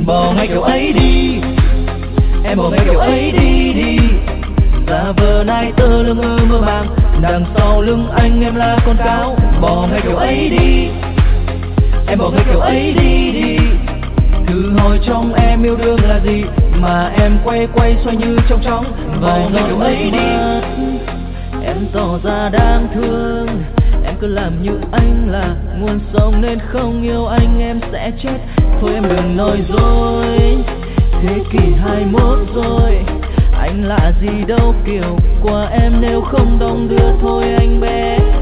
Bỏ ngay kiểu ấy đi, em bỏ ngay kiểu ấy đi đi. Giả vờ nai tơ lưng mơ mơ màng, đằng sau lưng anh em là con cáo. Bỏ ngay kiểu ấy đi, em bỏ ngay kiểu ấy đi đi. Thử hỏi trong em yêu đương là gì mà em quay quay xoay như trong chóng. Bỏ ngay kiểu ấy đi, em tỏ ra đáng thương. Em cứ làm như anh là nguồn sống nên không yêu anh em sẽ chết. Thôi em đừng nói dối, thế kỷ 21 rồi, anh lạ gì đâu kiểu qua em nếu không đong đưa thôi anh bé.